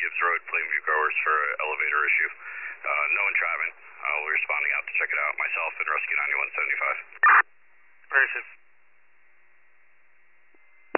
Gibbs Road, Plainview Growers for an elevator issue. No one driving. We're responding out to check it out, myself and Rescue 9175. Very good.